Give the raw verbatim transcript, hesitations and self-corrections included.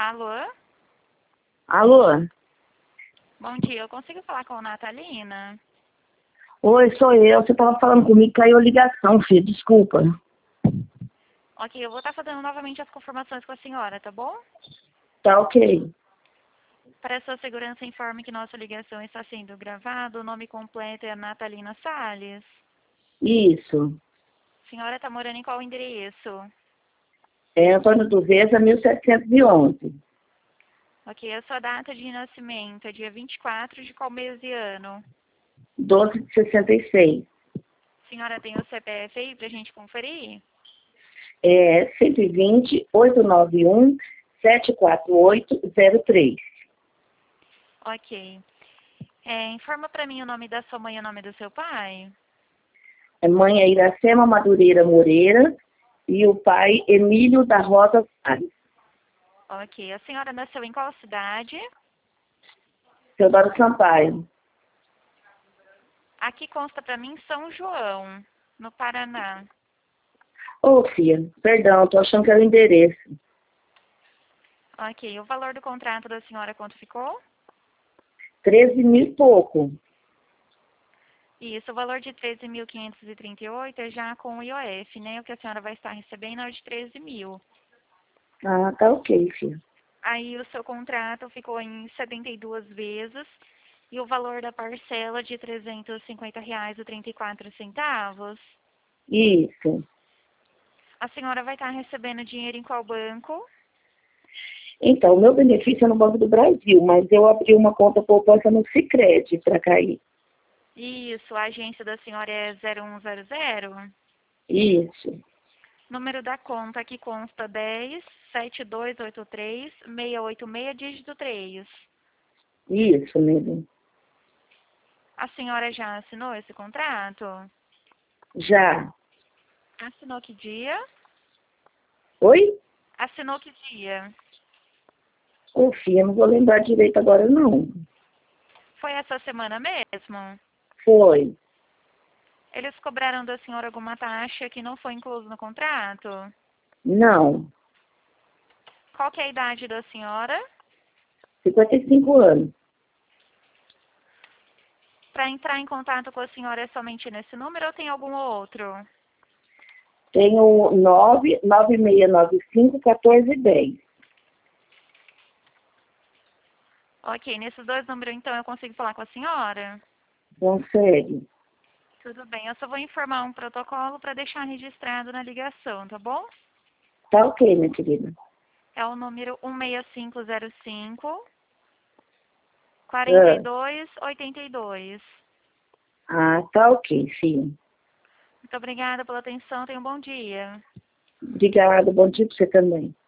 Alô? Alô? Bom dia, eu consigo falar com a Natalina? Oi, sou eu. Você estava falando comigo, caiu a ligação, filho. Desculpa. Ok, eu vou estar fazendo novamente as confirmações com a senhora, tá bom? Tá ok. Para sua segurança, informe que nossa ligação está sendo gravada. O nome completo é Natalina Salles. Isso. A senhora está morando em qual endereço? É Antônio do Veza, mil setecentos e onze. Ok, a sua data de nascimento é dia vinte e quatro de qual mês e ano? doze de sessenta e seis. A senhora tem o C P F aí para a gente conferir? É cento e vinte, oitocentos e noventa e um, setecentos e quarenta e oito, zero três. Ok. É, informa para mim o nome da sua mãe e o nome do seu pai? A mãe é Iracema Madureira Moreira e o pai Emílio da Rosa Salles. Ok. A senhora nasceu em qual cidade? Teodoro Sampaio. Aqui consta para mim São João, no Paraná. Ô, filha, perdão, tô achando que era o endereço. Ok. O valor do contrato da senhora quanto ficou? treze mil e pouco. Isso, o valor de treze mil quinhentos e trinta e oito é já com o I O F, né? O que a senhora vai estar recebendo é o de treze mil. Ah, tá ok, filha. Aí o seu contrato ficou em setenta e duas vezes e o valor da parcela de trezentos e cinquenta reais e trinta e quatro centavos. Isso. A senhora vai estar recebendo dinheiro em qual banco? Então, o meu benefício é no Banco do Brasil, mas eu abri uma conta poupança no Sicredi para cair. Isso, a agência da senhora é zero um zero zero. Isso, Número da conta que consta dez, sete dois oito três, seis oito seis, dígito três. isso mesmo. A senhora já assinou esse contrato? Já. Assinou que dia? Oi? Assinou que dia? Ô, filha, não vou lembrar direito agora, não. Foi essa semana mesmo? Foi. Eles cobraram da senhora alguma taxa que não foi incluso no contrato? Não. Qual que é a idade da senhora? cinquenta e cinco anos. Para entrar em contato com a senhora é somente nesse número ou tem algum outro? Tenho nove nove seis nove cinco um quatro um zero. Ok, nesses dois números então eu consigo falar com a senhora? Consegue? Tudo bem, eu só vou informar um protocolo para deixar registrado na ligação, tá bom? Tá ok, minha querida. É o número um seis cinco zero cinco, quatro Ah, dois oito dois. ah, tá ok, filha. Muito obrigada pela atenção, tenha um bom dia. Obrigada, bom dia pra você também.